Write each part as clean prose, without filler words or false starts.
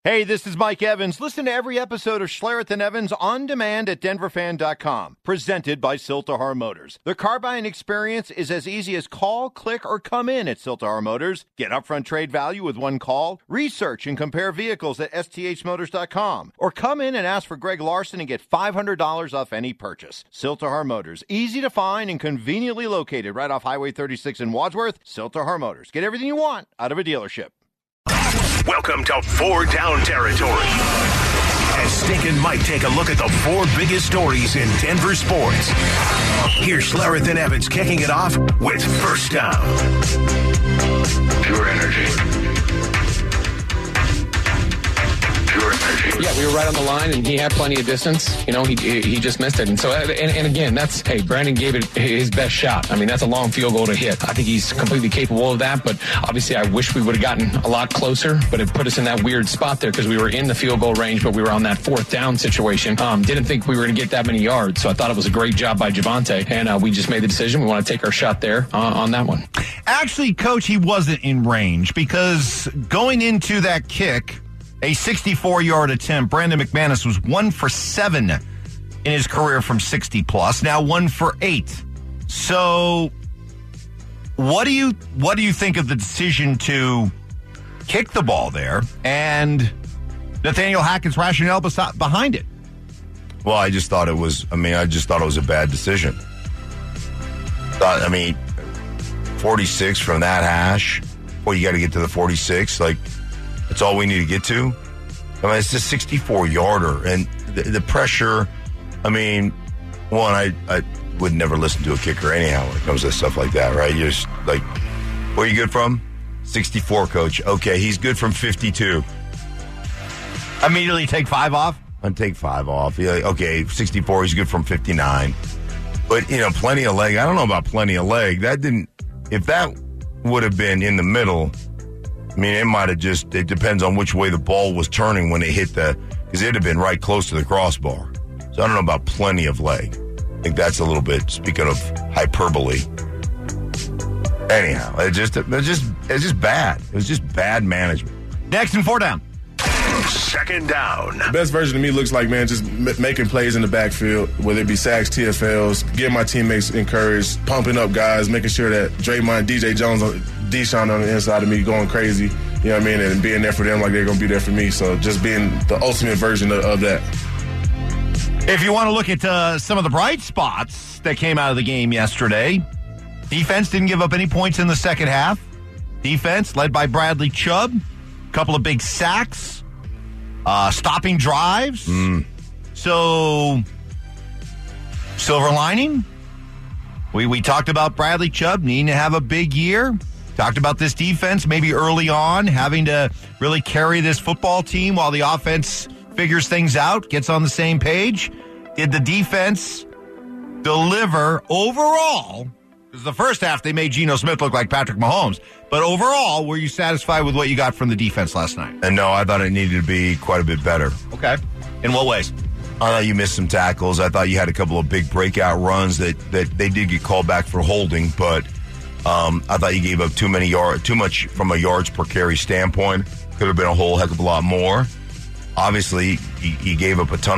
Hey, this is Mike Evans. Listen to every episode of Schlereth and Evans on demand at denverfan.com. Presented by Siltahar Motors. The car buying experience is as easy as call, click, or come in at Siltahar Motors. Get upfront trade value with one call. Research and compare vehicles at sthmotors.com. Or come in and ask for Greg Larson and get $500 off any purchase. Siltahar Motors. Easy to find and conveniently located right off Highway 36 in Wadsworth. Siltahar Motors. Get everything you want out of a dealership. Welcome to Four Down Territory. As Stinkin' Mike take a look at the four biggest stories in Denver sports. Here's Schlereth and Evans kicking it off with First Down. Pure energy. Yeah, we were right on the line, and he had plenty of distance. You know, he just missed it. And so, and again, that's, hey, Brandon gave it his best shot. I mean, that's a long field goal to hit. I think he's completely capable of that, but obviously I wish we would have gotten a lot closer, but it put us in that weird spot there because we were in the field goal range, but we were on that fourth down situation. Didn't think we were going to get that many yards, so I thought it was a great job by Javonte, and we just made the decision. We want to take our shot there on that one. Actually, Coach, he wasn't in range because going into that kick, a 64-yard attempt, Brandon McManus was 1 for 7 in his career from 60-plus, now 1 for 8. So what do you think of the decision to kick the ball there and Nathaniel Hackett's rationale behind it? Well, I just thought it was a bad decision. 46 from that hash. Well, you got to get to the 46. That's all we need to get to. I mean, it's a 64-yarder. And the pressure, I would never listen to a kicker anyhow when it comes to stuff like that, right? You're just like, where are you good from? 64, Coach. Okay, he's good from 52. Immediately take 5 off? I'd take 5 off. Yeah, okay, 64, he's good from 59. But, plenty of leg. I don't know about plenty of leg. If that would have been in the middle, it depends on which way the ball was turning when it hit because it'd have been right close to the crossbar. So I don't know about plenty of leg. I think that's a little bit, speaking of hyperbole. Anyhow, it's just bad. It was just bad management. Next and 4 down. Second down. The best version of me looks like, just making plays in the backfield, whether it be sacks, TFLs, getting my teammates encouraged, pumping up guys, making sure that Draymond, DJ Jones, Deshaun on the inside of me going crazy, and being there for them like they're going to be there for me. So just being the ultimate version of that. If you want to look at some of the bright spots that came out of the game yesterday, defense didn't give up any points in the second half. Defense led by Bradley Chubb, a couple of big sacks, stopping drives. So, silver lining, we talked about Bradley Chubb needing to have a big year. Talked about this defense maybe early on having to really carry this football team while the offense figures things out, gets on the same page. Did the defense deliver overall? Because the first half they made Geno Smith look like Patrick Mahomes. But overall, were you satisfied with what you got from the defense last night? And no, I thought it needed to be quite a bit better. Okay. In what ways? I thought you missed some tackles. I thought you had a couple of big breakout runs that they did get called back for holding, but I thought you gave up too much from a yards per carry standpoint. Could have been a whole heck of a lot more. Obviously, you gave up a ton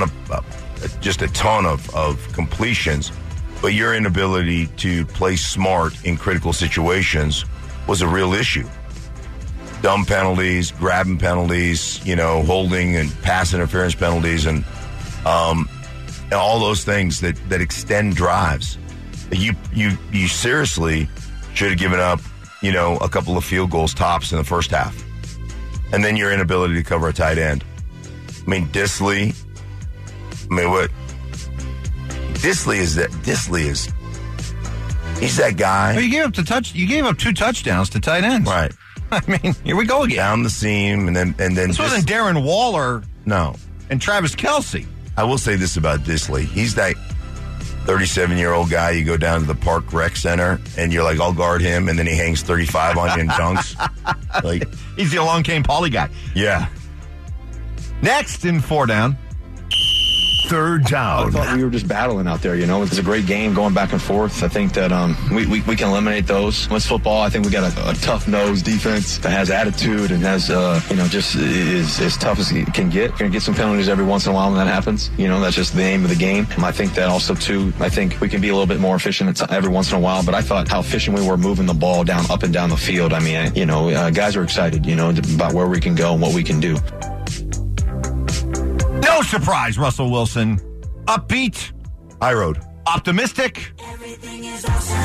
of completions, but your inability to play smart in critical situations was a real issue. Dumb penalties, grabbing penalties, holding and pass interference penalties, and all those things that extend drives. You seriously should have given up, a couple of field goals tops in the first half. And then your inability to cover a tight end. Disley. He's that guy. Well, you gave up 2 touchdowns to tight ends. Right. Here we go again. Down the seam, and then this wasn't Darren Waller. No. And Travis Kelce. I will say this about Disley. He's that 37-year-old guy. You go down to the Park Rec Center, and you're like, I'll guard him, and then he hangs 35 on you and dunks. He's the Along Came Polly guy. Yeah. Next in 4 down. Third I down. thought we were just battling out there, It's a great game going back and forth. I think that we can eliminate those. It's football. I think we got a tough-nosed defense that has attitude and has, just is as tough as it can get. Going to get some penalties every once in a while when that happens. That's just the aim of the game. And I think that also, too, I think we can be a little bit more efficient every once in a while. But I thought how efficient we were moving the ball up and down the field. I mean, guys are excited, about where we can go and what we can do. No surprise, Russell Wilson. Upbeat. High road. Optimistic. Everything is awesome.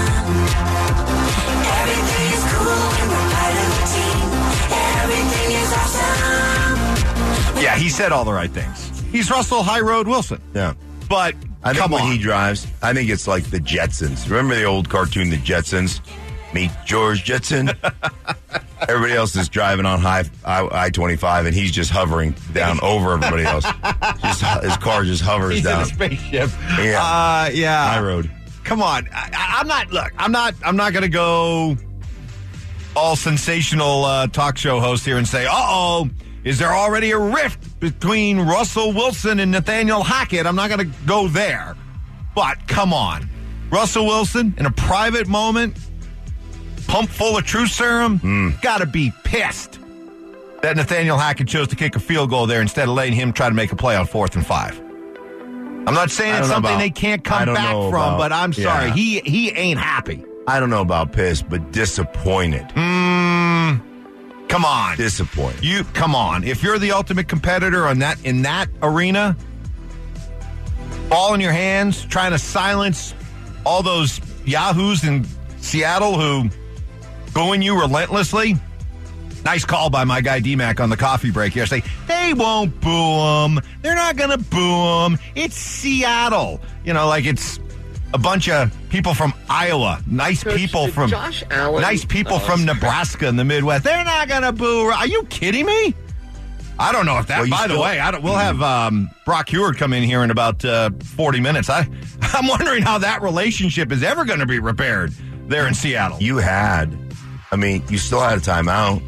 Everything is cool when we're part of the team. Everything is awesome. Yeah, he said all the right things. He's Russell High Road Wilson. Yeah. But I think come when on. he drives, I think it's like the Jetsons. Remember the old cartoon, The Jetsons? Meet George Jetson. Everybody else is driving on I-25, and he's just hovering down over everybody else. His car just hovers He's down. in a spaceship. Yeah. Yeah. High road. Come on. I'm not going to go all sensational talk show host here and say, uh-oh, is there already a rift between Russell Wilson and Nathaniel Hackett? I'm not going to go there. But come on. Russell Wilson, in a private moment, pump full of truth serum, got to be pissed that Nathaniel Hackett chose to kick a field goal there instead of letting him try to make a play on 4th and 5. I'm not saying it's something they can't come back from, but I'm sorry. Yeah. He ain't happy. I don't know about pissed, but disappointed. Come on. Disappointed. Come on. If you're the ultimate competitor in that arena, ball in your hands, trying to silence all those yahoos in Seattle who booing you relentlessly. Nice call by my guy D-Mac on the coffee break yesterday. They won't boo them. They're not going to boo them. It's Seattle. Like it's a bunch of people from Iowa. Nice Coach, people from Josh Allen. Nice people from Nebraska in the Midwest. They're not going to boo. Are you kidding me? I don't know if that. Well, by the way, we'll have Brock Heward come in here in about 40 minutes. I'm wondering how that relationship is ever going to be repaired there in Seattle. You still had a timeout.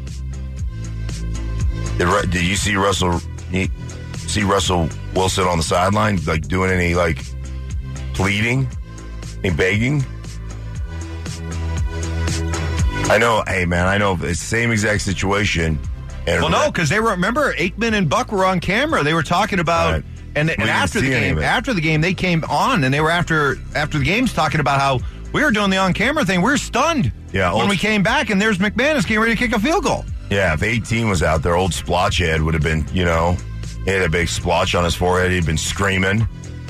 Did you see Russell Wilson on the sideline, like doing any pleading, any begging? I know. Hey, man, I know it's the same exact situation. And no, because remember Aikman and Buck were on camera. They were talking about, right. and after the game, they came on and they were after the games talking about how we were doing the on camera thing. We were stunned when we came back, and there's McManus getting ready to kick a field goal. Yeah, if 18 was out there, old splotch head would have been, he had a big splotch on his forehead. He'd been screaming.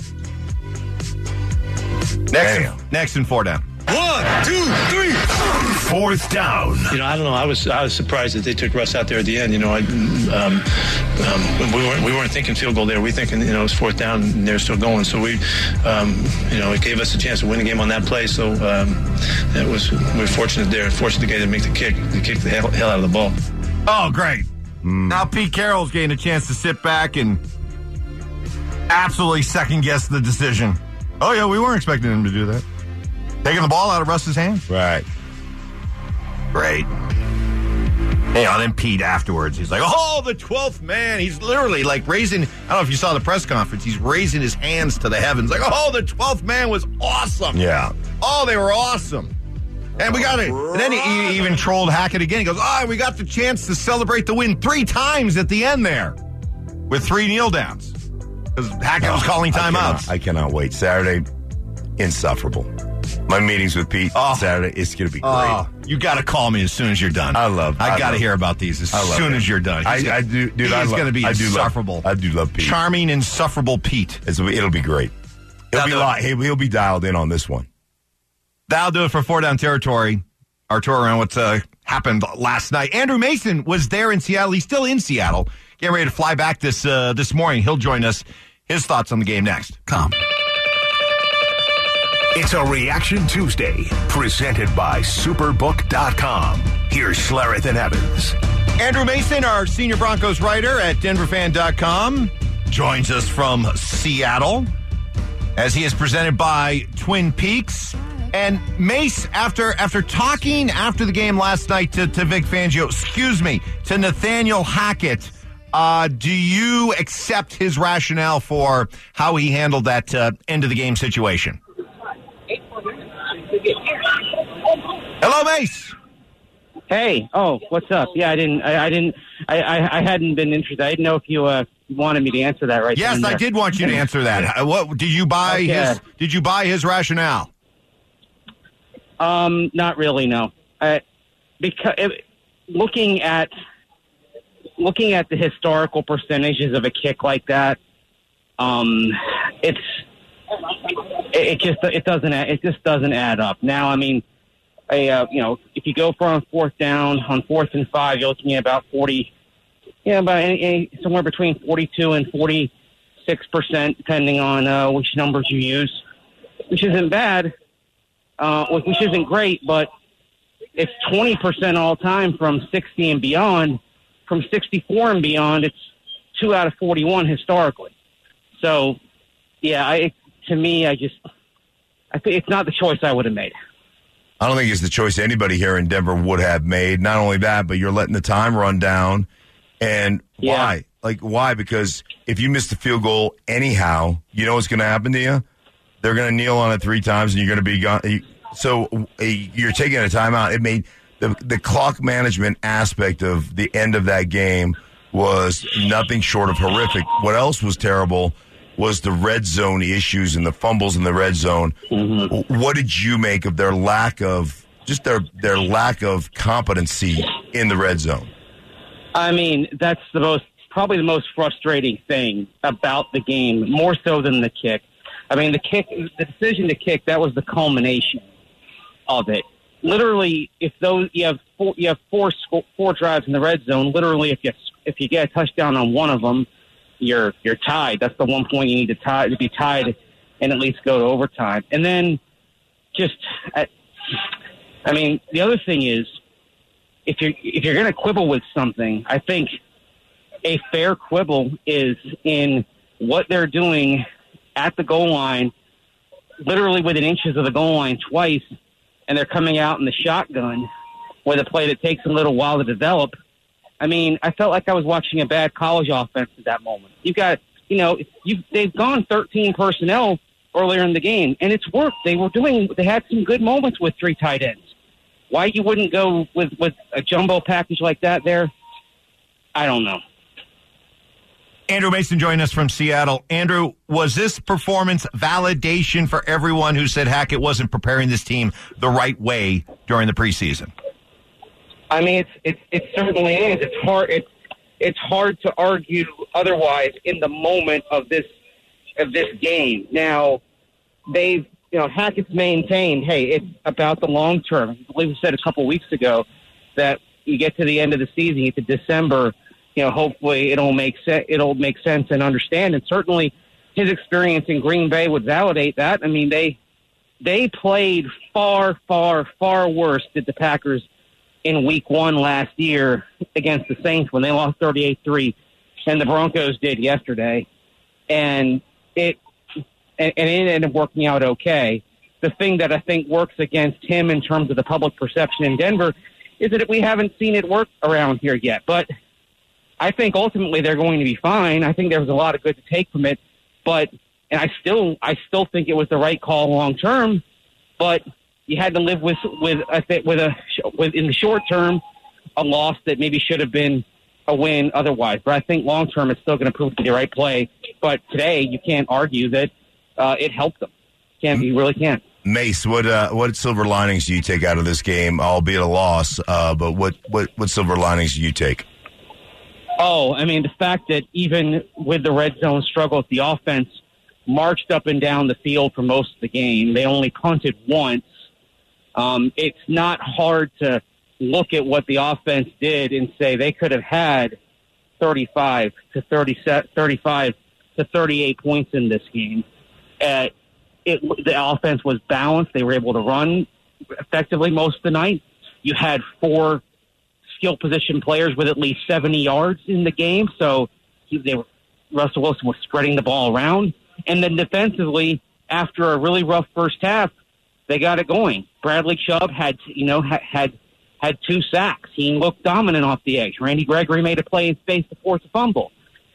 Next and 4 down. 1, 2, 3. 4th down. I don't know. I was surprised that they took Russ out there at the end. We weren't thinking field goal there. We thinking it was 4th down and they're still going. So we, it gave us a chance to win the game on that play. So we were fortunate there. Fortunate to get to make the kick. They kicked the hell out of the ball. Oh, great! Now Pete Carroll's getting a chance to sit back and absolutely second guess the decision. Oh yeah, we weren't expecting him to do that. Taking the ball out of Russ's hands. Right. Great. Then Pete afterwards, he's like, oh, the 12th man. He's literally raising, I don't know if you saw the press conference, he's raising his hands to the heavens. Oh, the 12th man was awesome. Yeah. Oh, they were awesome. And we got it. And then he even trolled Hackett again. He goes, we got the chance to celebrate the win 3 times at the end there with 3 kneel downs. Because Hackett was calling timeouts. I cannot wait. Saturday, insufferable. My meetings with Pete Saturday, it's going to be great. You got to call me as soon as you're done. I got to hear about these as soon as you're done. I do, dude. He's going to be insufferable. I do love Pete. Charming, insufferable Pete. It'll be great. He'll be dialed in on this one. That'll do it for 4 Down Territory. Our tour around what's happened last night. Andrew Mason was there in Seattle. He's still in Seattle. Getting ready to fly back this morning. He'll join us. His thoughts on the game next. It's a Reaction Tuesday, presented by Superbook.com. Here's Schlereth and Evans. Andrew Mason, our senior Broncos writer at DenverFan.com, joins us from Seattle as he is presented by Twin Peaks. And Mace, after talking after the game last night to Vic Fangio, to Nathaniel Hackett, Do you accept his rationale for how he handled that end of the game situation? Hello, Mace. Hey, what's up? Yeah, I hadn't been interested. I didn't know if you wanted me to answer that right. Yes, I did want you to answer that. What did you buy Did you buy his rationale? Not really, no. Because looking at the historical percentages of a kick like that, it just doesn't add up. Now, I mean, if you go for on 4th down, on 4th and 5, you're looking at about 40, somewhere between 42 and 46%, depending on which numbers you use, which isn't bad, which isn't great, but it's 20% all time from 60 and beyond. From 64 and beyond, it's 2 out of 41 historically. So, yeah, I think it's not the choice I would have made. I don't think it's the choice anybody here in Denver would have made. Not only that, but you're letting the time run down. And why? Why? Because if you miss the field goal anyhow, you know what's going to happen to you? They're going to kneel on it 3 times, and you're going to be gone. So you're taking a timeout. It made the clock management aspect of the end of that game was nothing short of horrific. What else was terrible was the red zone issues and the fumbles in the red zone. Mm-hmm. What did you make of their lack of their lack of competency in the red zone? I mean, that's probably the most frustrating thing about the game, more so than the kick. I mean, the decision to kick, that was the culmination of it. Literally, if you have four drives in the red zone, literally if you get a touchdown on one of them, you're tied. That's the one point you need to be tied and at least go to overtime. And then the other thing is, if you're going to quibble with something, I think a fair quibble is in what they're doing at the goal line, literally within inches of the goal line twice, and they're coming out in the shotgun with a play that takes a little while to develop. I mean, I felt like I was watching a bad college offense at that moment. You've got, they've gone 13 personnel earlier in the game, and it's worked. They had some good moments with 3 tight ends. Why you wouldn't go with a jumbo package like that there, I don't know. Andrew Mason joining us from Seattle. Andrew, was this performance validation for everyone who said Hackett wasn't preparing this team the right way during the preseason? I mean, it certainly is. It's hard to argue otherwise in the moment of this game. Now, Hackett's maintained, hey, it's about the long term. I believe we said a couple weeks ago that you get to the end of the season, you get to December, hopefully it'll make sense and understand. And certainly his experience in Green Bay would validate that. I mean, they played far, far, far worse than the Packers in week 1 last year against the Saints when they lost 38-3, and the Broncos did yesterday. And it ended up working out okay. The thing that I think works against him in terms of the public perception in Denver is that we haven't seen it work around here yet. But I think ultimately they're going to be fine. I think there was a lot of good to take from it, and I still think it was the right call long term. But you had to live with in the short term a loss that maybe should have been a win otherwise. But I think long term it's still going to prove to be the right play. But today you can't argue that it helped them. You really can't. Mace, what silver linings do you take out of this game, albeit a loss? But what silver linings do you take? Oh, I mean, the fact that even with the red zone struggles, the offense marched up and down the field for most of the game. They only punted once. It's not hard to look at what the offense did and say they could have had 35 to 38 points in this game. The offense was balanced. They were able to run effectively most of the night. You had 4 skill position players with at least 70 yards in the game, so Russell Wilson was spreading the ball around. And then defensively, after a really rough first half, they got it going. Bradley Chubb had had 2 sacks. He looked dominant off the edge. Randy Gregory made a play in space to force a fumble.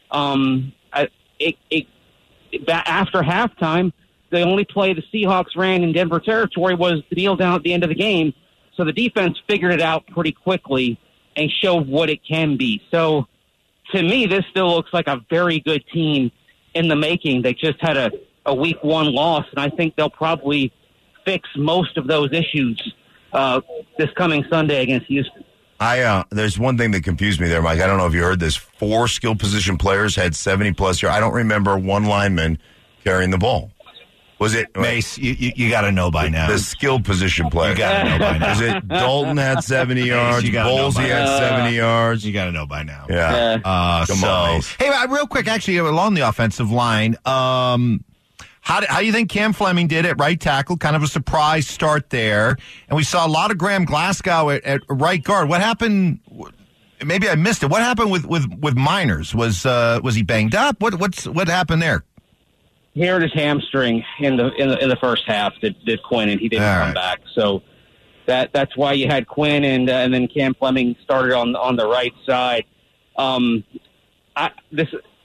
After halftime, the only play the Seahawks ran in Denver territory was the kneel down at the end of the game. So the defense figured it out pretty quickly and showed what it can be. So to me, this still looks like a very good team in the making. They just had a week 1 loss, and I think they'll probably fix most of those issues this coming Sunday against Houston. There's one thing that confused me there, Mike. I don't know if you heard this. 4 skill position players had 70-plus yards. I don't remember one lineman carrying the ball. Was it Mace? You got to know by now. The skill position player. You got to know by now. Was it Dalton had 70 yards? Bolsey had 70 yards. You got to know by now. Yeah. Come on, Mace. Hey, real quick, actually, along the offensive line, how do you think Cam Fleming did at right tackle? Kind of a surprise start there. And we saw a lot of Graham Glasgow at right guard. What happened? Maybe I missed it. What happened with Miners? Was he banged up? What happened there? He hurt his hamstring in the first half. Did Quinn, and he didn't come back. So that's why you had Quinn and then Cam Fleming started on the right side. I'm going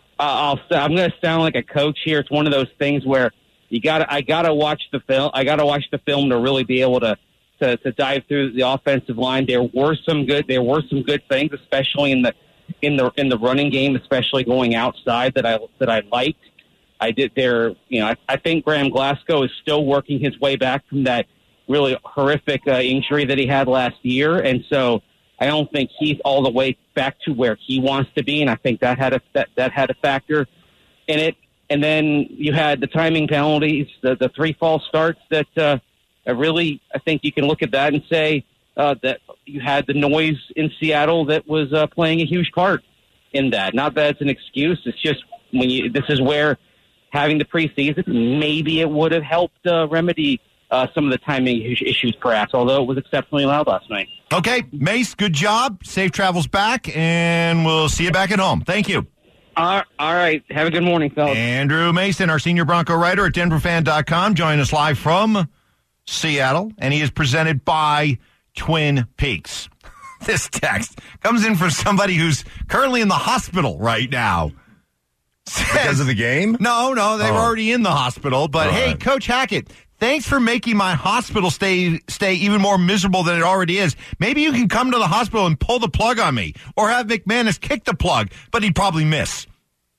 to sound like a coach here. It's one of those things where I gotta watch the film. I gotta watch the film to really be able to dive through the offensive line. There were some good things, especially in the running game, especially going outside that I liked. I think Graham Glasgow is still working his way back from that really horrific injury that he had last year, and so I don't think he's all the way back to where he wants to be, and I think that had a factor in it. And then you had the timing penalties, the 3 false starts that really, I think you can look at that and say that you had the noise in Seattle that was playing a huge part in that. Not that it's an excuse. It's just this is where having the preseason, maybe it would have helped remedy some of the timing issues, perhaps, although it was exceptionally loud last night. Okay, Mace, good job. Safe travels back, and we'll see you back at home. Thank you. All right. Have a good morning, fellas. Andrew Mason, our senior Bronco writer at DenverFan.com, joining us live from Seattle, and he is presented by Twin Peaks. This text comes in from somebody who's currently in the hospital right now. Because of the game? No, they were already in the hospital. But, hey, Coach Hackett, thanks for making my hospital stay even more miserable than it already is. Maybe you can come to the hospital and pull the plug on me, or have McManus kick the plug, but he'd probably miss.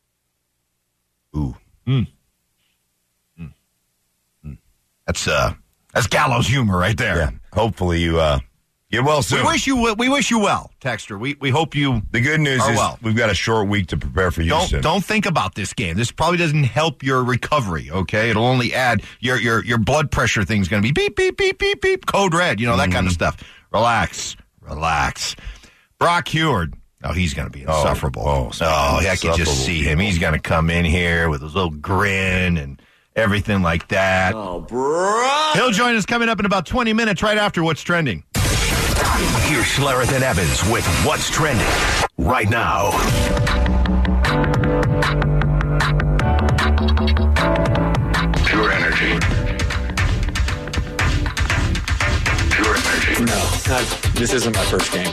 Ooh. That's gallows humor right there. Yeah. Hopefully you get well soon. We wish you well, Texter. We hope you. The good news is we've got a short week to prepare for Houston. Don't think about this game. This probably doesn't help your recovery. Okay, it'll only add your blood pressure thing's going to be beep beep beep beep beep, code red. That kind of stuff. Relax. Brock Huard. Oh, he's going to be insufferable. I can just see him. He's going to come in here with his little grin and everything like that. Oh, bro. He'll join us coming up in about 20 minutes right after What's Trending. Here's Schlereth and Evans with What's Trending right now. Pure energy. No, this isn't my first game.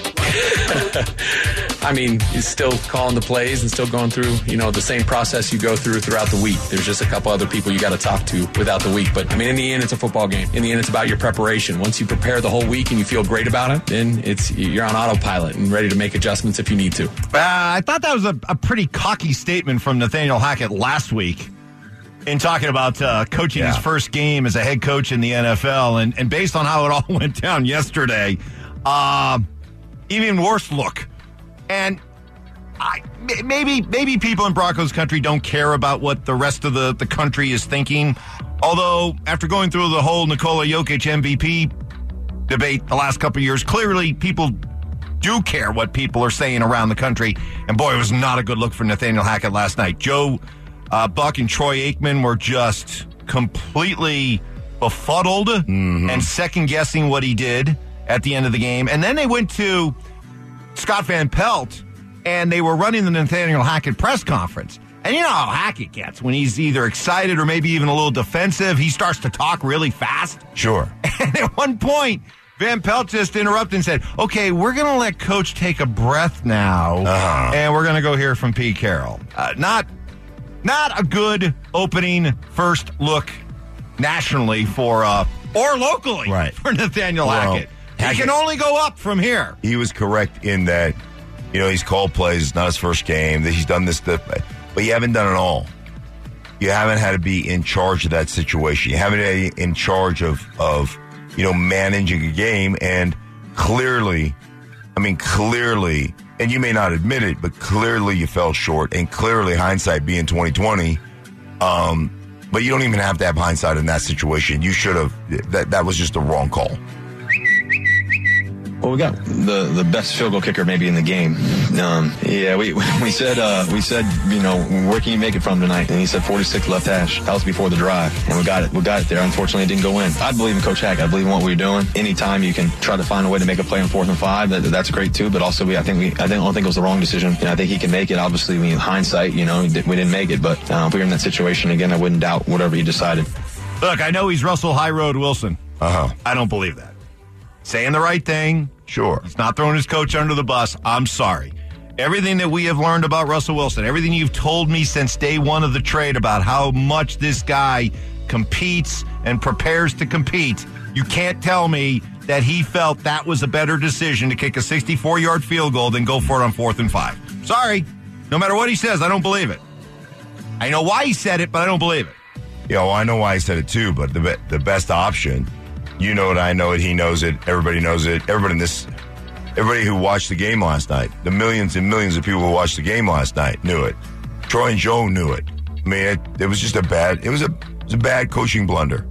I mean, he's still calling the plays and still going through, the same process you go through throughout the week. There's just a couple other people you got to talk to without the week. But, in the end, it's a football game. In the end, it's about your preparation. Once you prepare the whole week and you feel great about it, then you're on autopilot and ready to make adjustments if you need to. I thought that was a pretty cocky statement from Nathaniel Hackett last week in talking about coaching his first game as a head coach in the NFL. And based on how it all went down yesterday, even worse look. And maybe people in Broncos country don't care about what the rest of the country is thinking. Although, after going through the whole Nikola Jokic MVP debate the last couple of years, clearly people do care what people are saying around the country. And boy, it was not a good look for Nathaniel Hackett last night. Joe Buck and Troy Aikman were just completely befuddled and second-guessing what he did at the end of the game. And then they went to Scott Van Pelt, and they were running the Nathaniel Hackett press conference. And you know how Hackett gets when he's either excited or maybe even a little defensive. He starts to talk really fast. Sure. And at one point, Van Pelt just interrupted and said, okay, we're going to let Coach take a breath now, and we're going to go hear from Pete Carroll. Not a good opening first look nationally or locally for Nathaniel Hackett. He can only go up from here. He was correct in that, he's called plays. It's not his first game. That he's done this stuff, but you haven't done it all. You haven't had to be in charge of that situation. You haven't been in charge of managing a game. And clearly, and you may not admit it, but clearly you fell short. And clearly, hindsight being 2020, but you don't even have to have hindsight in that situation. You should have. That was just a wrong call. Well, we got the best field goal kicker maybe in the game. We said where can you make it from tonight? And he said 46 left hash. That was before the drive, and we got it there. Unfortunately, it didn't go in. I believe in Coach Hack. I believe in what we're doing. Anytime you can try to find a way to make a play on 4th and 5, that's great too. But also, I don't think it was the wrong decision. I think he can make it. Obviously, in hindsight, we didn't make it. But if we were in that situation again, I wouldn't doubt whatever he decided. Look, I know he's Russell High Road Wilson. I don't believe that. Saying the right thing. Sure. He's not throwing his coach under the bus. I'm sorry. Everything that we have learned about Russell Wilson, everything you've told me since day one of the trade about how much this guy competes and prepares to compete, you can't tell me that he felt that was a better decision to kick a 64-yard field goal than go for it on 4th and 5. Sorry. No matter what he says, I don't believe it. I know why he said it, but I don't believe it. Yeah, well, I know why he said it too, but the best option... You know it, I know it, he knows it, everybody knows it. Everybody who watched the game last night, the millions and millions of people who watched the game last night knew it. Troy and Joe knew it. I mean, it was just a bad coaching blunder.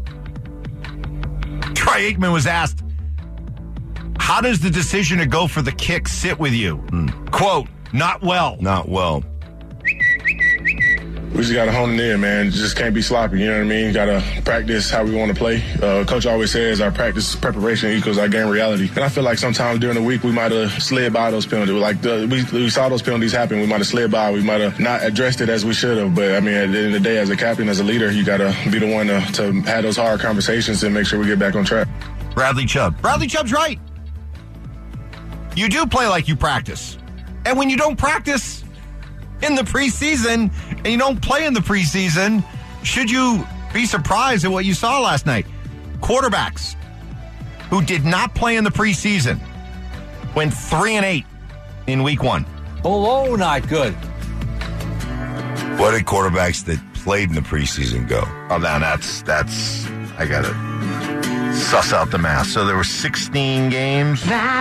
Troy Aikman was asked, how does the decision to go for the kick sit with you? Quote, not well. Not well. We just got to hone it in, man. Just can't be sloppy, you know what I mean? Got to practice how we want to play. Coach always says our practice preparation equals our game reality. And I feel like sometimes during the week we might have slid by those penalties. Like we saw those penalties happen. We might have slid by. We might have not addressed it as we should have. But, I mean, at the end of the day, as a captain, as a leader, you got to be the one to have those hard conversations and make sure we get back on track. Bradley Chubb. Bradley Chubb's right. You do play like you practice. And when you don't practice in the preseason and you don't play in the preseason, should you be surprised at what you saw last night? Quarterbacks who did not play in the preseason went 3-8 in week 1. Oh, not good. What did quarterbacks that played in the preseason go? Oh, now that's I got to suss out the math. So there were 16 games.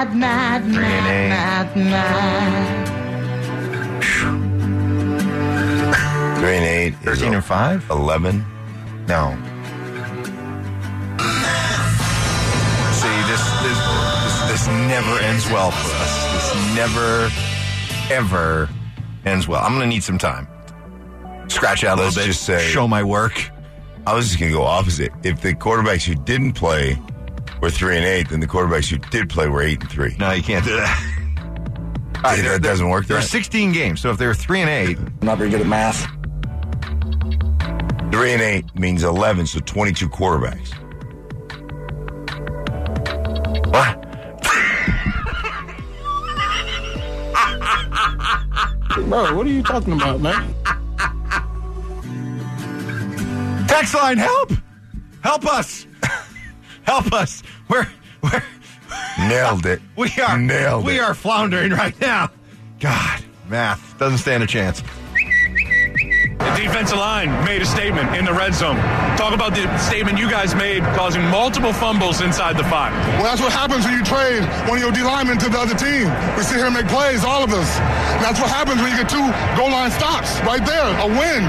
3-8. 3-8. 13-5? 11. No. See, this never ends well for us. This never, ever ends well. I'm going to need some time. Scratch out a little bit. Just say, show my work. I was just going to go opposite. If the quarterbacks who didn't play were 3-8, then the quarterbacks who did play were 8-3. No, you can't do that. That doesn't work. There are 16 games, so if they're 3-8, I'm not very good at math. 3-8 means 11, so 22 quarterbacks. What? Bro, what are you talking about, man? Text line, help! Help us! Help us! We're nailed it. We are floundering right now. God, math doesn't stand a chance. The defensive line made a statement in the red zone. Talk about the statement you guys made causing multiple fumbles inside the 5. Well, that's what happens when you trade one of your D linemen to the other team. We sit here and make plays, all of us. And that's what happens when you get 2 goal line stops right there, a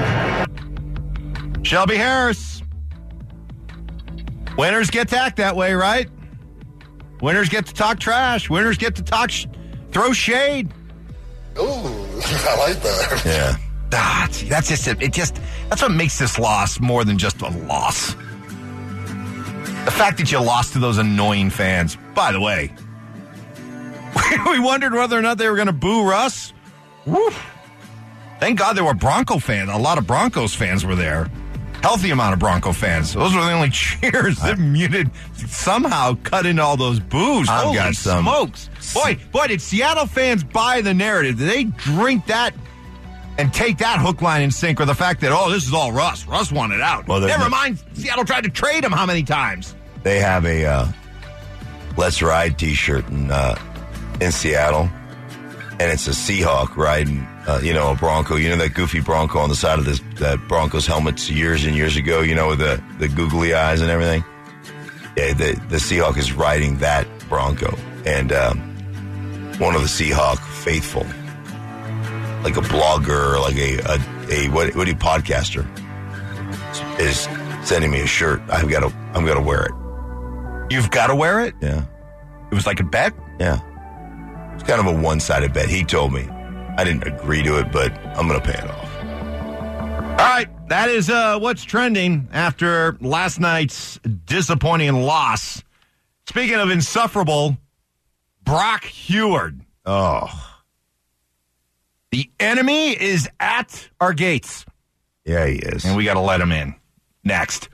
win. Shelby Harris. Winners get tacked that way, right? Winners get to talk trash. Winners get to talk, throw shade. Ooh, I like that. Yeah. That's just it. That's what makes this loss more than just a loss. The fact that you lost to those annoying fans. By the way, we wondered whether or not they were going to boo Russ. Woo. Thank God there were Bronco fans. A lot of Broncos fans were there. healthy amount of Bronco fans. Those were the only cheers that muted, somehow cut into all those boos. I've Holy got some. smokes. Boy, did Seattle fans buy the narrative? Did they drink that and take that hook, line, and sinker? The fact that, this is all Russ. Russ wanted out. Well, never mind, Seattle tried to trade him how many times? They have a Let's Ride t-shirt in Seattle, and it's a Seahawk riding, a Bronco. You know that goofy Bronco on the side of that Broncos helmet years and years ago, with the googly eyes and everything? Yeah, the Seahawk is riding that Bronco. And one of the Seahawk faithful, like a blogger, like a what do you podcaster, is sending me a shirt. I'm gonna wear it. You've got to wear it? Yeah. It was like a bet? Yeah. It's kind of a one-sided bet. He told me. I didn't agree to it, but I'm going to pay it off. All right. That is what's trending after last night's disappointing loss. Speaking of insufferable, Brock Huard. Oh. The enemy is at our gates. Yeah, he is. And we got to let him in. Next.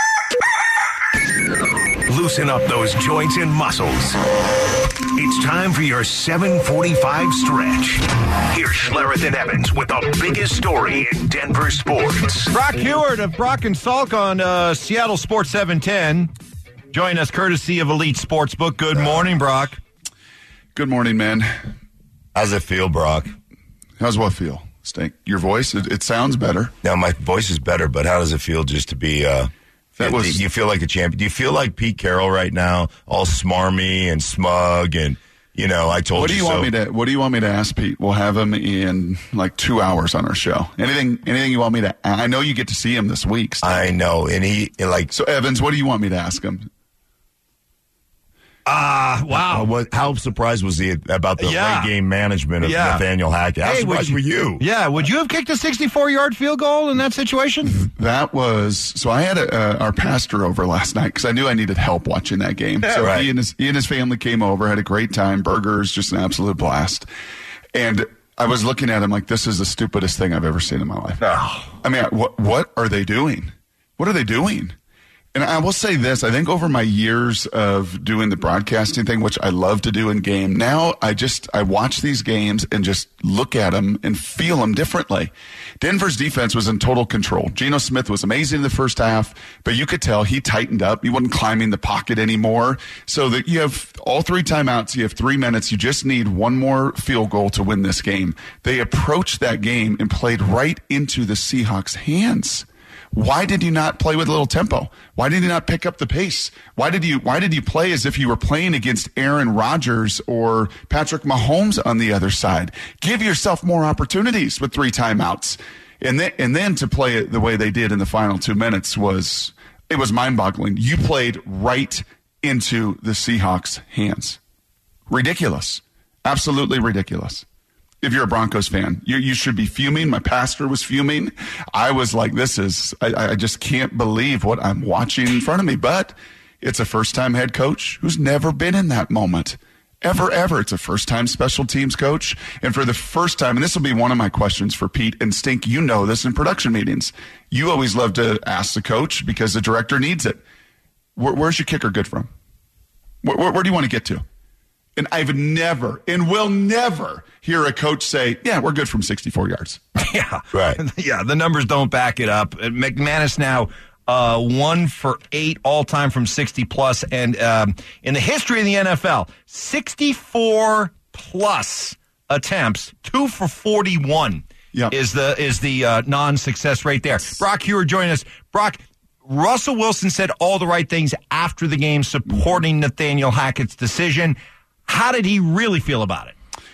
Loosen up those joints and muscles. It's time for your 7:45 stretch. Here's Schlereth and Evans with the biggest story in Denver sports. Brock Huard of Brock and Salk on Seattle Sports 710. Join us courtesy of Elite Sportsbook. Good morning, Brock. Good morning, man. How's it feel, Brock? How's what feel? Stink. Your voice, it sounds better. Now, my voice is better, but how does it feel just to be... you feel like a champion? Do you feel like Pete Carroll right now, all smarmy and smug and, I told what do you so? What do you want me to ask Pete? We'll have him in like 2 hours on our show. Anything you want me to... I know you get to see him this week. Steve. I know, and So, Evans, what do you want me to ask him? Wow. How surprised was he about the late game management of Nathaniel Hackett? How surprised were you? Yeah, would you have kicked a 64-yard field goal in that situation? That was... So I had our pastor over last night because I knew I needed help watching that game. So right. he and his family came over, had a great time. Burgers, just an absolute blast. And I was looking at him like, this is the stupidest thing I've ever seen in my life. Oh. I mean, what are they doing? What are they doing? And I will say this, I think over my years of doing the broadcasting thing, which I love to do in game, now I watch these games and just look at them and feel them differently. Denver's defense was in total control. Geno Smith was amazing in the first half, but you could tell he tightened up. He wasn't climbing the pocket anymore. So that you have all 3 timeouts, you have 3 minutes, you just need one more field goal to win this game. They approached that game and played right into the Seahawks' hands. Why did you not play with a little tempo? Why did you not pick up the pace? Why did you play as if you were playing against Aaron Rodgers or Patrick Mahomes on the other side? Give yourself more opportunities with 3 timeouts. And then to play it the way they did in the final 2 minutes was mind-boggling. You played right into the Seahawks' hands. Ridiculous. Absolutely ridiculous. If you're a Broncos fan, you should be fuming. My pastor was fuming. I was like, I just can't believe what I'm watching in front of me. But it's a first-time head coach who's never been in that moment. Ever. It's a first-time special teams coach. And for the first time, and this will be one of my questions for Pete and Stink, you know this in production meetings. You always love to ask the coach because the director needs it. Where's your kicker good from? Where do you want to get to? And I've never and will never hear a coach say, yeah, we're good from 64 yards. Yeah. Right. Yeah, the numbers don't back it up. McManus now 1 for 8 all-time from 60-plus. And in the history of the NFL, 64-plus attempts, 2 for 41 is the non-success rate there. Brock Huard joining us. Brock, Russell Wilson said all the right things after the game supporting Nathaniel Hackett's decision. How did he really feel about it?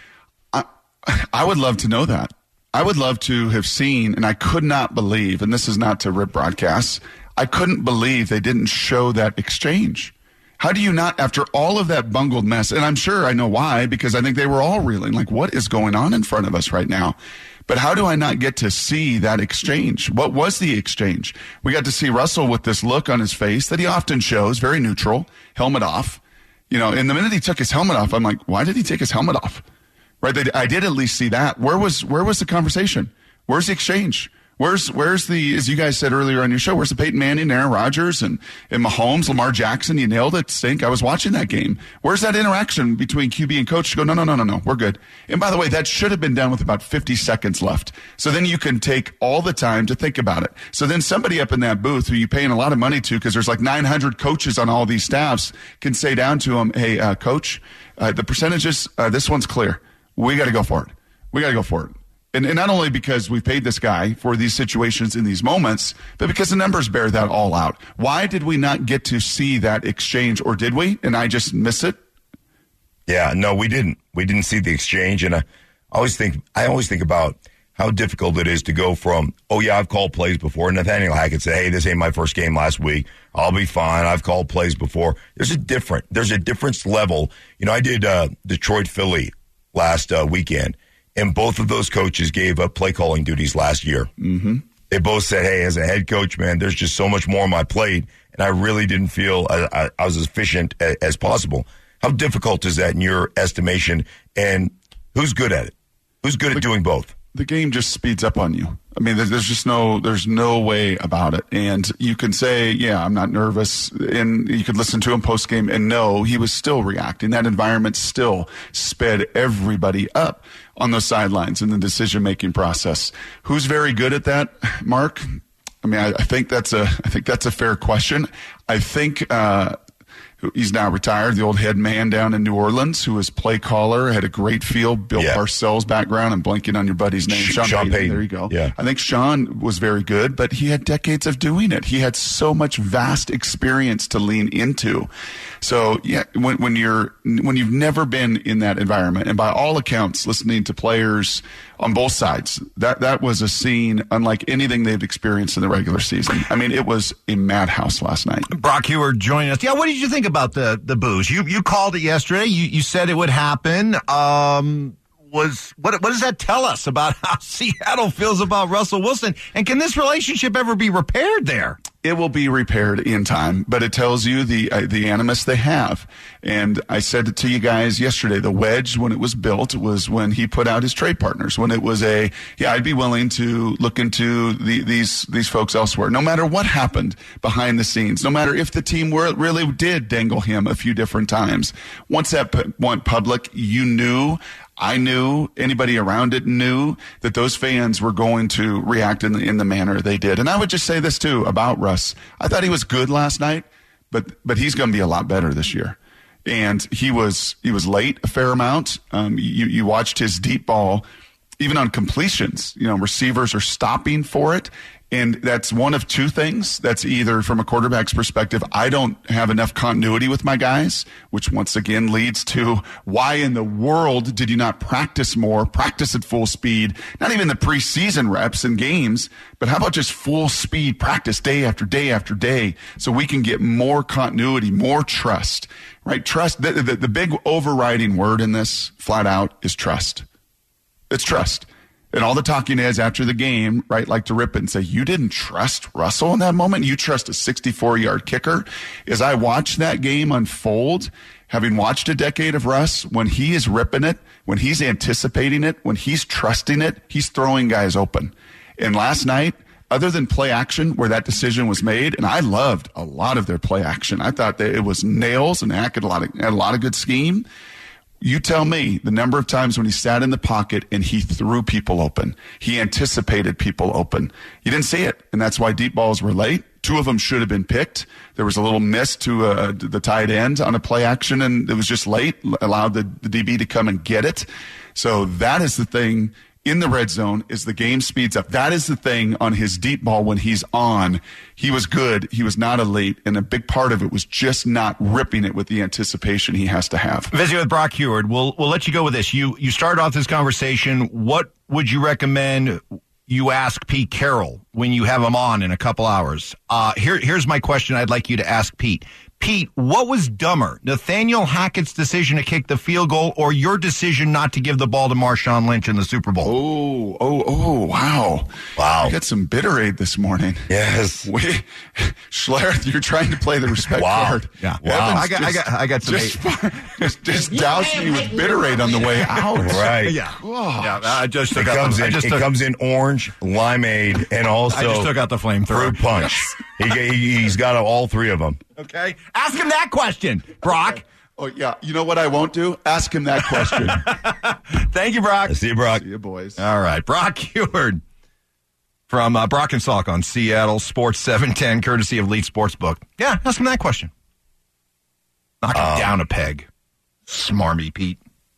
I would love to know that. I would love to have seen, and I could not believe, and this is not to rip broadcasts, I couldn't believe they didn't show that exchange. How do you not, after all of that bungled mess, and I'm sure I know why, because I think they were all reeling, like, what is going on in front of us right now? But how do I not get to see that exchange? What was the exchange? We got to see Russell with this look on his face that he often shows, very neutral, helmet off. And the minute he took his helmet off, I'm like, why did he take his helmet off? Right? I did at least see that. Where was the conversation? Where's the exchange? Where's the, as you guys said earlier on your show, where's the Peyton Manning, Aaron Rodgers, and Mahomes, Lamar Jackson? You nailed it, Stink. I was watching that game. Where's that interaction between QB and coach to go, no, we're good. And by the way, that should have been done with about 50 seconds left. So then you can take all the time to think about it. So then somebody up in that booth who you're paying a lot of money to, because there's like 900 coaches on all these staffs, can say down to him, hey, coach, the percentages, this one's clear. We got to go for it. And not only because we paid this guy for these situations in these moments, but because the numbers bear that all out. Why did we not get to see that exchange, or did we? And I just miss it? Yeah, no, we didn't. We didn't see the exchange. And I always think about how difficult it is to go from, oh, yeah, I've called plays before. Nathaniel Hackett said, hey, this ain't my first game last week. I'll be fine. I've called plays before. There's a difference level. You know, I did Detroit, Philly last weekend. And both of those coaches gave up play calling duties last year. Mm-hmm. They both said, hey, as a head coach, man, there's just so much more on my plate, and I really didn't feel I was as efficient as possible. How difficult is that in your estimation, and who's good at it? Who's good at doing both? The game just speeds up on you. I mean, there's no way about it. And you can say, yeah, I'm not nervous. And you could listen to him post game and know he was still reacting. That environment still sped everybody up on those sidelines in the decision-making process. Who's very good at that, Mark? I mean, I think that's a fair question. I think, he's now retired, the old head man down in New Orleans, who was play caller, had a great feel, Bill Parcells background. I'm blanking on your buddy's name. Sean Payton. There you go. Yeah. I think Sean was very good, but he had decades of doing it. He had so much vast experience to lean into. So, yeah, when you've never been in that environment, and by all accounts, listening to players on both sides, that was a scene unlike anything they've experienced in the regular season. I mean, it was a madhouse last night. Brock Huard joining us. Yeah, what did you think about the booze? You called it yesterday. You said it would happen. What does that tell us about how Seattle feels about Russell Wilson? And can this relationship ever be repaired there? It will be repaired in time, but it tells you the animus they have. And I said it to you guys yesterday. The wedge, when it was built, was when he put out his trade partners. When it was I'd be willing to look into these folks elsewhere. No matter what happened behind the scenes, no matter if the team really did dangle him a few different times. Once that went public, you knew. I knew, anybody around it knew that those fans were going to react in the manner they did. And I would just say this too about Russ. I thought he was good last night, but he's going to be a lot better this year. And he was late a fair amount. You watched his deep ball, even on completions. You know, receivers are stopping for it. And that's one of two things. That's either, from a quarterback's perspective, I don't have enough continuity with my guys, which once again leads to why in the world did you not practice more, practice at full speed, not even the preseason reps and games, but how about just full speed practice day after day after day so we can get more continuity, more trust, right? Trust, the big overriding word in this, flat out, is trust. It's trust. And all the talking is after the game, right, like to rip it and say, you didn't trust Russell in that moment? You trust a 64-yard kicker? As I watched that game unfold, having watched a decade of Russ, when he is ripping it, when he's anticipating it, when he's trusting it, he's throwing guys open. And last night, other than play action where that decision was made, and I loved a lot of their play action. I thought that it was nails and had a lot of good scheme. You tell me the number of times when he sat in the pocket and he threw people open. He anticipated people open. You didn't see it, and that's why deep balls were late. Two of them should have been picked. There was a little miss to the tight end on a play action, and it was just late, allowed the DB to come and get it. So that is the thing in the red zone is the game speeds up. That is the thing on his deep ball when he's on. He was good. He was not elite. And a big part of it was just not ripping it with the anticipation he has to have. Visiting with Brock Huard. We'll let you go with this. You started off this conversation. What would you recommend you ask Pete Carroll when you have him on in a couple hours? Here's my question I'd like you to ask Pete. Pete, what was dumber, Nathaniel Hackett's decision to kick the field goal or your decision not to give the ball to Marshawn Lynch in the Super Bowl? Wow. I got some bitterade this morning. Yes. Schlereth, you're trying to play the respect card. Yeah. Wow. I got some just douse me with bitterade on the way out. Right. Yeah. Oh. I just It took comes in orange, limeade, and also I just took out the flamethrower. fruit punch. He's got all three of them. Okay. Ask him that question, Brock. Oh, yeah. You know what I won't do? Ask him that question. Thank you, Brock. See you, Brock. See you, boys. All right. Brock Huard from Brock and Salk on Seattle Sports 710, courtesy of Lead Sportsbook. Yeah, ask him that question. Knock him down a peg. Smarmy Pete.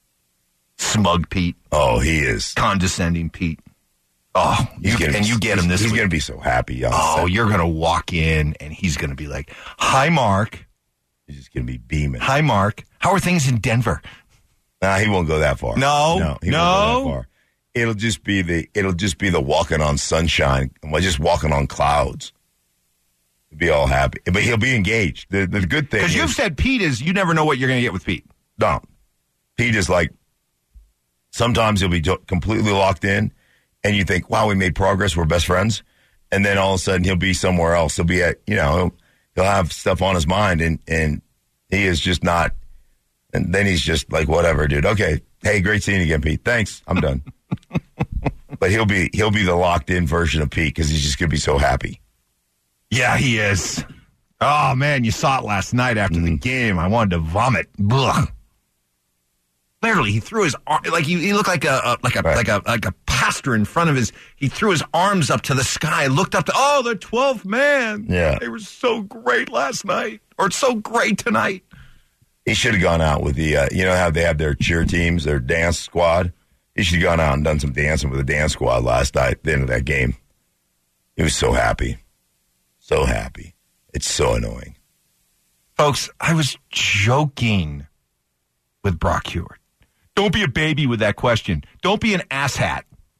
Smug Pete. Oh, he is. Condescending Pete. Oh, you get him this He's week. going to be so happy. You're going to walk in, and he's going to be like, "Hi, Mark." He's just going to be beaming. "Hi, Mark. How are things in Denver?" Nah, he won't go that far. No, he won't go that far. It'll just be the walking on sunshine, just walking on clouds. He'll be all happy, but he'll be engaged. The good thing, because you've said Pete is you never know what you're going to get with Pete. No, Pete is like sometimes he'll be completely locked in. And you think, wow, we made progress. We're best friends. And then all of a sudden he'll be somewhere else. He'll be at, he'll have stuff on his mind and he is just not. And then he's just like, whatever, dude. Okay. Hey, great seeing you again, Pete. Thanks. I'm done. But he'll be the locked in version of Pete because he's just going to be so happy. Yeah, he is. Oh man, you saw it last night after the game. I wanted to vomit. Blah. Literally, he threw his arm like he looked like a pastor in front of his. He threw his arms up to the sky, looked up to the 12th man. Yeah, they were so great last night, or so great tonight. He should have gone out with the how they have their cheer teams, their dance squad. He should have gone out and done some dancing with the dance squad last night at the end of that game. He was so happy, so happy. It's so annoying, folks. I was joking with Brock Huard. Don't be a baby with that question. Don't be an asshat.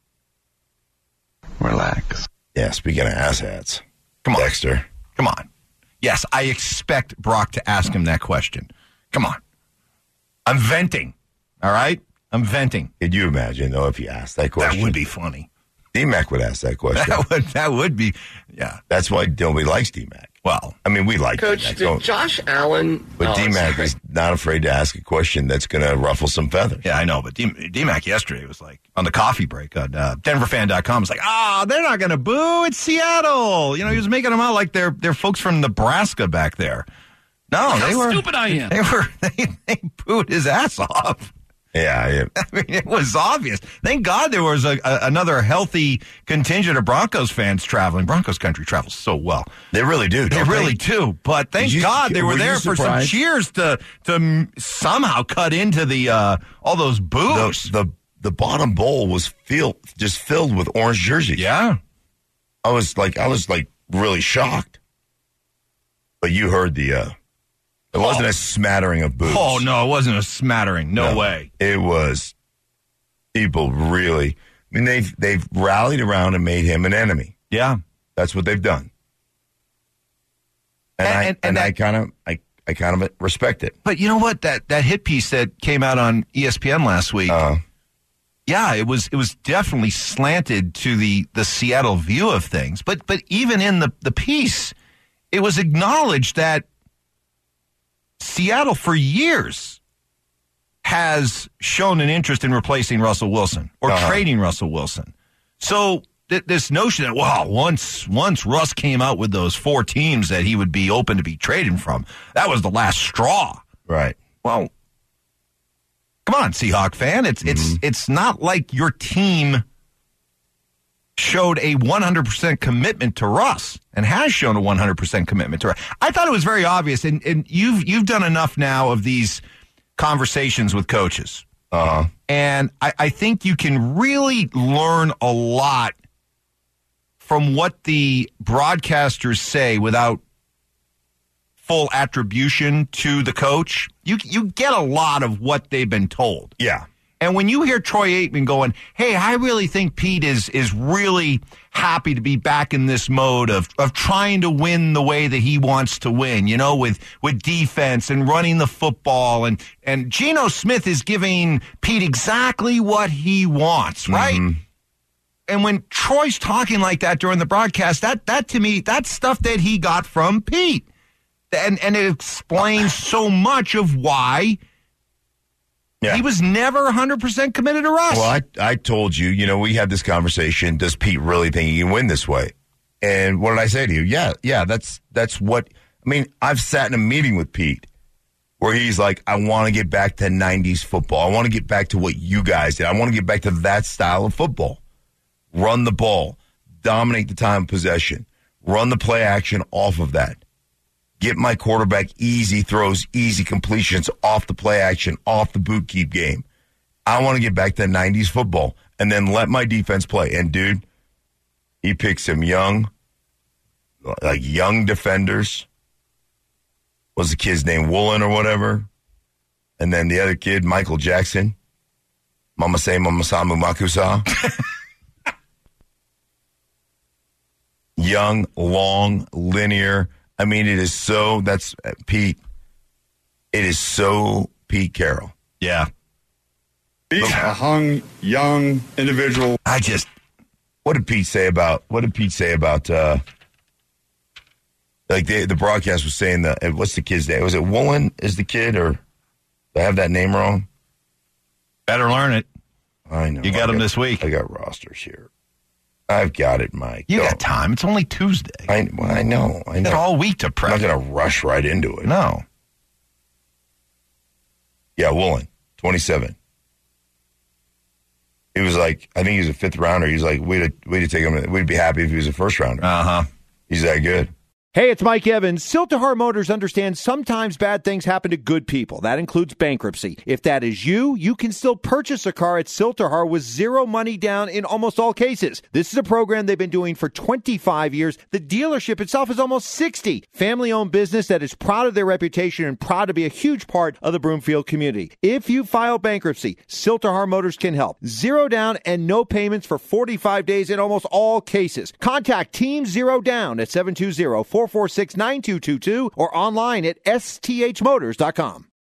Relax. Yeah, speaking of asshats. Come on. Dexter. Come on. Yes, I expect Brock to ask him that question. Come on. I'm venting. All right? I'm venting. Could you imagine, though, if you asked that question? That would be funny. D-Mac would ask that question. That would be, yeah. That's why nobody likes D-Mac. Well, I mean, we like Coach, D-Mac. did Josh Allen... But D-Mac is not afraid to ask a question that's going to ruffle some feathers. Yeah, I know. But D-Mac yesterday was like, on the coffee break on DenverFan.com, was like, they're not going to boo. It's Seattle. He was making them out like they're folks from Nebraska back there. No, Look they how were... stupid I am. They booed his ass off. Yeah. I mean, it was obvious. Thank God there was another healthy contingent of Broncos fans traveling. Broncos country travels so well. They really do. They really do. But thank God they were there for some cheers to somehow cut into the all those boos. The bottom bowl was just filled with orange jerseys. Yeah. I was like really shocked. But you heard it wasn't a smattering of boos. Oh, no, it wasn't a smattering. No way. It was people really. I mean, they've rallied around and made him an enemy. Yeah. That's what they've done. And I kind of respect it. But you know what? That hit piece that came out on ESPN last week, yeah, it was definitely slanted to the Seattle view of things. But even in the piece, it was acknowledged that Seattle for years has shown an interest in replacing Russell Wilson or trading Russell Wilson. So this notion that, once Russ came out with those 4 teams that he would be open to be traded from, that was the last straw. Right. Well, come on, Seahawk fan. It's not like your team showed a 100% commitment to Russ and has shown a 100% commitment to Russ. I thought it was very obvious, and you've done enough now of these conversations with coaches. And I think you can really learn a lot from what the broadcasters say without full attribution to the coach. You get a lot of what they've been told. Yeah. And when you hear Troy Aikman going, hey, I really think Pete is really happy to be back in this mode of trying to win the way that he wants to win, you know, with defense and running the football. And Geno Smith is giving Pete exactly what he wants, right? Mm-hmm. And when Troy's talking like that during the broadcast, that to me, that's stuff that he got from Pete. And it explains so much of why he was never 100% committed to Russ. Well, I told you, you know, we had this conversation. Does Pete really think he can win this way? And what did I say to you? Yeah, that's what, I mean, I've sat in a meeting with Pete where he's like, I want to get back to 90s football. I want to get back to what you guys did. I want to get back to that style of football. Run the ball, dominate the time of possession, run the play action off of that. Get my quarterback easy throws, easy completions off the play action, off the boot keep game. I want to get back to 90s football and then let my defense play. And, dude, he picked some young defenders. What's the kid's name? Woolen or whatever. And then the other kid, Michael Jackson. Mama say, Mama Samu Makusa. Young, long, linear. I mean, it is so, that's Pete. It is so Pete Carroll. Yeah. He's a hung, young individual. What did Pete say about, like the broadcast was saying what's the kid's name? Was it Woolen is the kid, or did I have that name wrong? Better learn it. I know. You got him this week. I got rosters here. I've got it, Mike. You got time. It's only Tuesday. I know. You got all week to prep. I'm not going to rush right into it. No. Yeah, Woolen, 27. He was like, I think he was a fifth rounder. He's like, way to take him. We'd be happy if he was a first rounder. Uh-huh. He's that good. Hey, it's Mike Evans. Siltahar Motors understands sometimes bad things happen to good people. That includes bankruptcy. If that is you can still purchase a car at Siltahar with zero money down in almost all cases. This is a program they've been doing for 25 years. The dealership itself is almost 60. Family-owned business that is proud of their reputation and proud to be a huge part of the Broomfield community. If you file bankruptcy, Siltahar Motors can help. Zero down and no payments for 45 days in almost all cases. Contact Team Zero Down at 720-446-9222 or online at sthmotors.com.